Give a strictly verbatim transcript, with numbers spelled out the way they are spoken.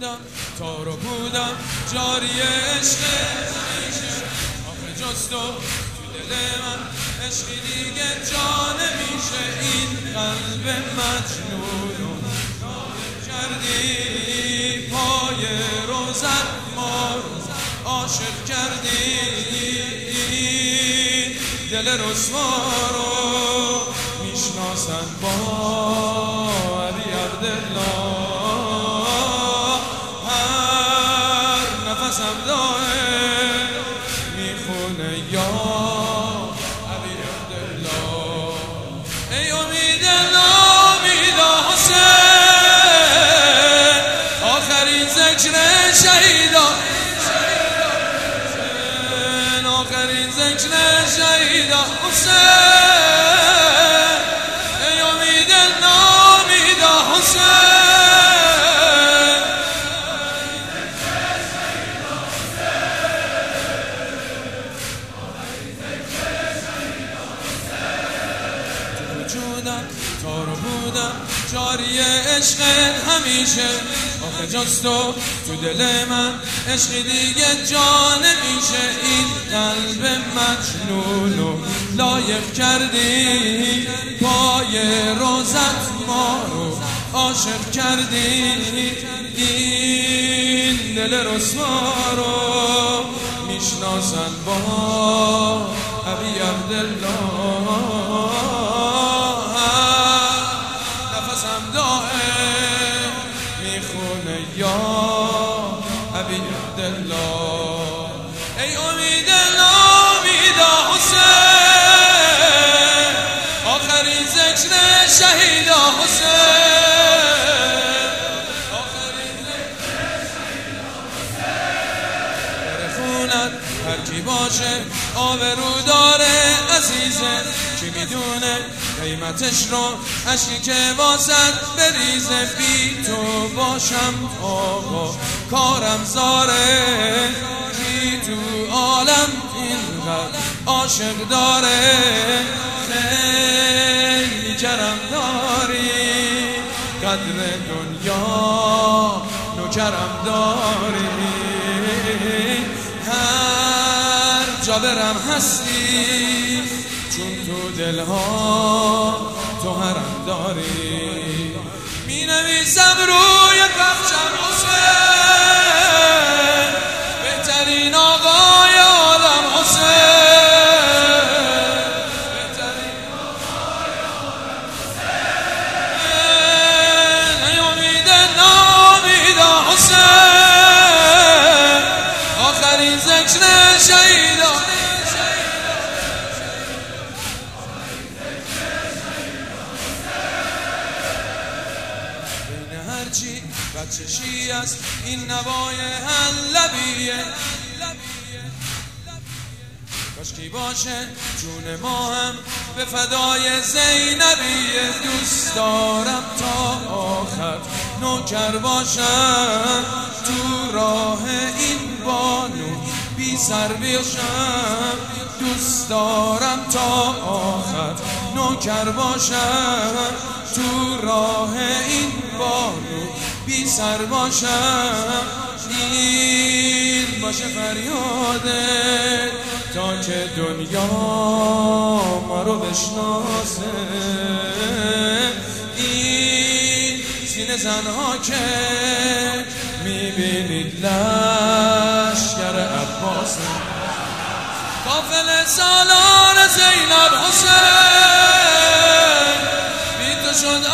بودم تا رو بودم جاری عشق همیشه آخه جز تو تو دل من عشقی دیگه جا نمیشه این قلب مجنونو کردی پای روزت ما رو عاشق کردی دل رسوا رو میشناسن با علی عبدالله هر نفسم داره میخونه یا علی عبدالله ای امید نامید حسین آخرین ذکر شهیدا آخرین ذکر شهیدا حسین ای امید نامید حسین تو وجودم تا رو بودم جاری عشق همیشه آخه جز تو تو دل من عشقی دیگه جا نمیشه این قلب مجنونو لایق کردی پای روزت ما رو عاشق کردی این دل رسوا رو میشناسن با ابی عبدالله نفسم دائم میخونه یا ابی عبدالله ای امید نامید حسین آخرین ذکر شهیدا حسین آخرین ذکر شهیدا حسین خونت هر کی باشه آبرو داره عزیزه کی میدونه قیمتش رو عشقی که واسد بریزه بی تو باشم آقا کارم زاره کی تو عالم اینقدر عاشق داره خیلی کرم داری قدر دنیا نوکرم داری هر جا برم هستی چون تو دلها تو حرم داری می نویسم روی بخشم حسین بهترین آقای عالم حسین بهترین آقای عالم حسین ای امید نامید حسین آخرین ذکر شهیدا هرچی بچشی است این نوای حلبیه کاشکی باشه جون ما هم به فدای زینبیه دوست دارم تا آخر نوکر باشم تو راه این بانو بی سر بیشم دوست دارم تا آخر نوکر باشم تو راه این بانو بی سر باشم این باشه فریاده تا که دنیا ما رو بشناسه این سینه زنها که میبینید لشکر عباسه قافل سالار زینب حسین بی تو شد